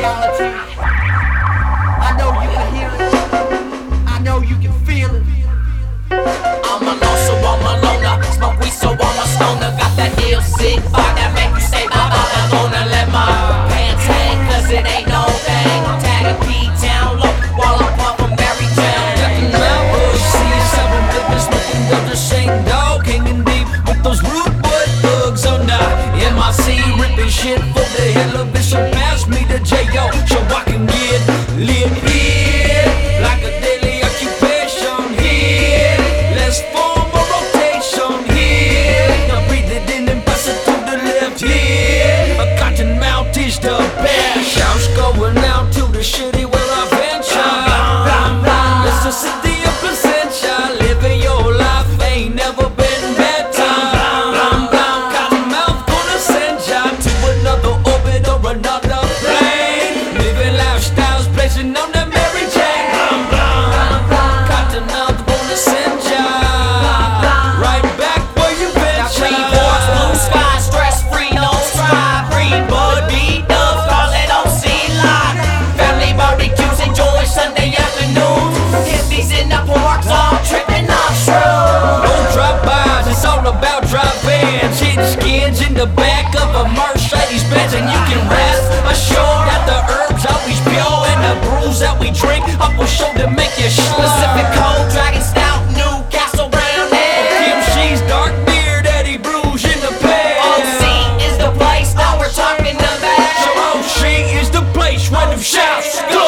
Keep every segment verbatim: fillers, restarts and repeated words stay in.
reality. I know you can hear it. I know you can feel it. I'm alone, so I'm a loner. Smoke weed, so I'm a stoner. Got that ill sick vibe that make you say bye bye. I'm gonna let my pants hang, cause it ain't no thing. Tag a P-Town look while I'm puffin' Mary Jane. Got the Mount Bush, C seven flippin', smoking dope, the same dog, hanging deep with those rude boy thugs on the M I C, ripping shit for the hell of it. So pass me the J O, so I can get lit here like a daily occupation here. Let's form a rotation here. Now breathe it in and pass it to the left here. A cotton mouth is the best. Shouts going out to the city where I venture. It's the city of Placentia. Living your life ain't never been better. Cotton mouth gonna send ya to another orbit or another plane. Living lifestyles blazing on the Mary Jane. Cotton mouth gonna send ya right back where you Got three venture. boys, blue sky, stress free, no strive. Green bud, beat up, Scarlet O C line. Family barbecues, enjoy Sunday afternoons. Hippies in the parks, all tripping off shrooms. No drive-bys, it's all about drive-ins. Hidden skins in the back of a Mercedes Benz, and you can rest assured that the herbs always pure and the brews that we drink up will show to make you Pacific slip. Cold, Dragon Stout, Newcastle Brown Ale. Kim She's dark beer, Daddy Brews in the pan. O C is the place that we're talking about. So O C is the place where them shouts go.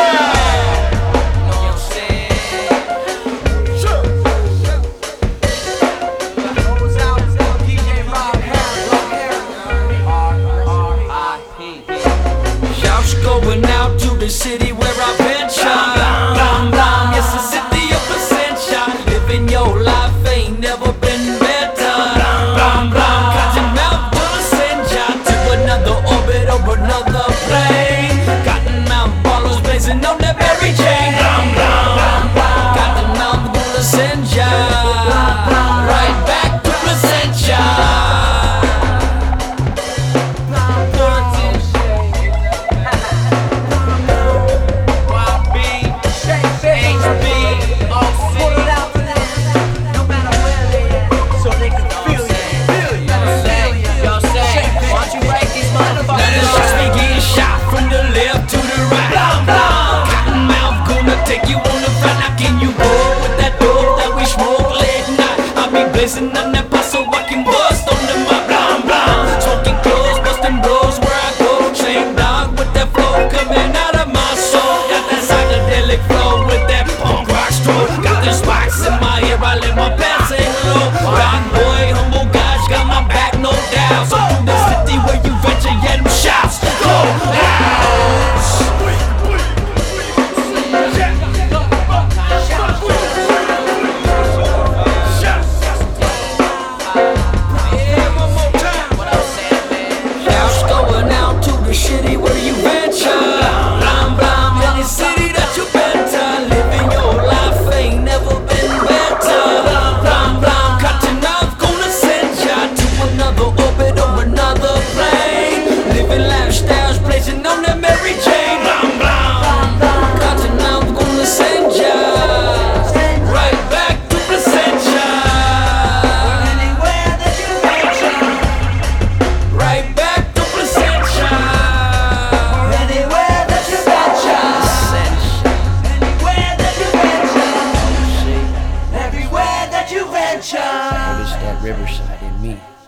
Goes out to D J Rob Harris. R I P Shouts going out to the city where I venture. Blam, blam, yes, the city of Placentia. Living your life ain't never been better. Blam, blam, cotton mouth gonna send ya to another orbit or another plane. Cotton mouth ballers blazing on that Mary Jane. Blam, blam, cotton mouth gonna send ya right back to Placentia. Put it out for them, no matter where they at, so they can feel you. Feel you. Yo, say, why don't you break these Now the motherfuckers? shots be getting shot from the left to the right. Cotton mouth gonna take you on the front. Now can you roll with that dope that we smoke late night? I be blazing on that pot so I can bust on the mic. Blam blam, smoking clothes, busting blows where I go. Same dog with that flow coming out of my soul. Got that psychedelic flow with that punk rock stroke. Got the spikes in my ear, I let my pants hang low. Rock boy, humble guys, got my back, no doubt. So through the city where you venture, yeah, them shouts go loud. Shouts going out to the city where you venture. Blam blam, any city that you better. Living your life ain't never been better. Blam blam, cotton mouth gonna send ya to another orbit or another plane. Living lifestyles blazing on that Mary Jane. Blam blam, cotton mouth gonna send ya right back to Placentia. Anywhere that you venture, Right back to Placentia. anywhere that you venture, anywhere that you venture, everywhere that you venture. It's that Riverside in me.